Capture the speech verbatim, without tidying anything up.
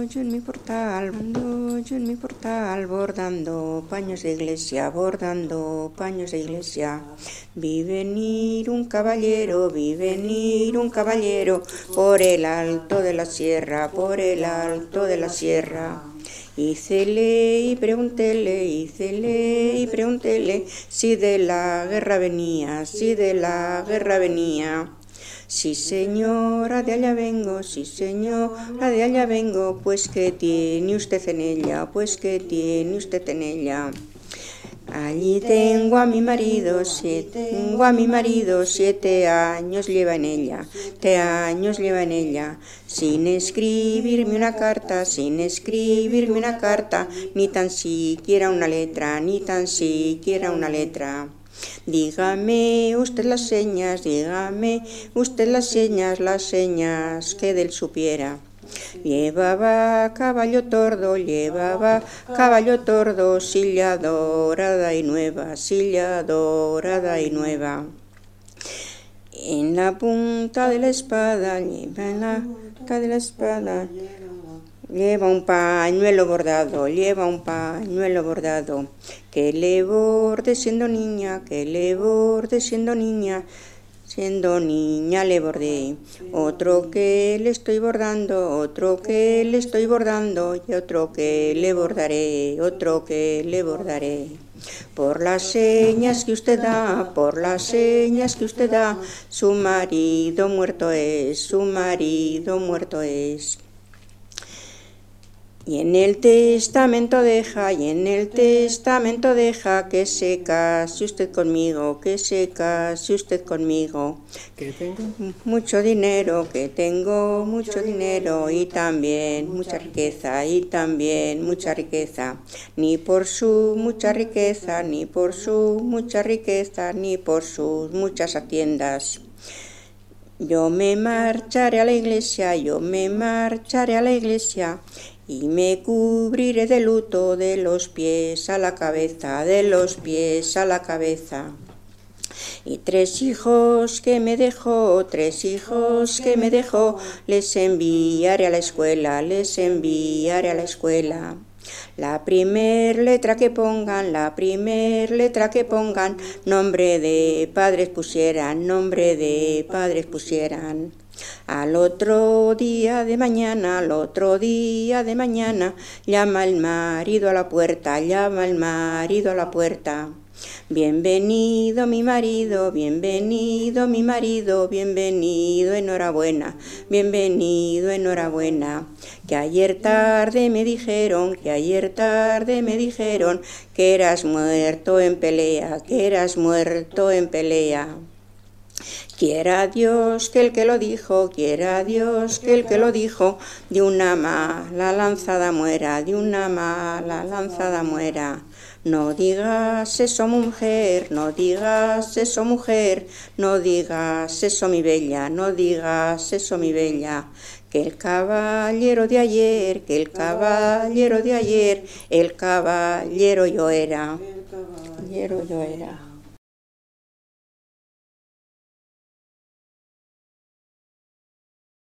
yo en mi portal, ando yo en mi portal, bordando paños de iglesia, bordando paños de iglesia. Vi venir un caballero, vi venir un caballero, por el alto de la sierra, por el alto de la sierra. Hícele y preguntéle, hícele y preguntéle, si de la guerra venía, si de la guerra venía. Sí señora, de allá vengo, sí señora, de allá vengo, pues que tiene usted en ella, pues que tiene usted en ella. Allí tengo a mi marido, siete, tengo a mi marido, siete años lleva en ella, siete años lleva en ella, sin escribirme una carta, sin escribirme una carta, ni tan siquiera una letra, ni tan siquiera una letra. Dígame usted las señas, dígame usted las señas, las señas que de él supiera. Llevaba caballo tordo, llevaba caballo tordo, silla dorada y nueva, silla dorada y nueva. En la punta de la espada, lleva en la punta de la espada, lleva un pañuelo bordado, lleva un pañuelo bordado, que le borde siendo niña, que le borde siendo niña, siendo niña le bordé. Otro que le estoy bordando, otro que le estoy bordando, y otro que le bordaré, otro que le bordaré. Por las señas que usted da, por las señas que usted da, su marido muerto es, su marido muerto es. Y en el testamento deja, y en el testamento deja que se case usted conmigo, que se case usted conmigo. Que tengo mucho dinero, que tengo mucho dinero y también mucha riqueza, y también mucha riqueza. Ni por su mucha riqueza, ni por su mucha riqueza, ni por sus muchas haciendas. Yo me marcharé a la iglesia, yo me marcharé a la iglesia, y me cubriré de luto de los pies a la cabeza, de los pies a la cabeza. Y tres hijos que me dejó, tres hijos que me dejó, les enviaré a la escuela, les enviaré a la escuela. La primer letra que pongan, la primer letra que pongan, nombre de padres pusieran, nombre de padres pusieran. Al otro día de mañana, al otro día de mañana, llama el marido a la puerta, llama el marido a la puerta. Bienvenido mi marido, bienvenido mi marido, bienvenido, enhorabuena, bienvenido, enhorabuena. Que ayer tarde me dijeron, que ayer tarde me dijeron que eras muerto en pelea, que eras muerto en pelea. Quiera Dios que el que lo dijo, quiera Dios que el que lo dijo, de una mala lanzada muera, de una mala lanzada muera. No digas eso, mujer, no digas eso, mujer, no digas eso, mi bella, no digas eso, mi bella. Que el caballero de ayer, que el caballero de ayer, el caballero yo era, el caballero yo era.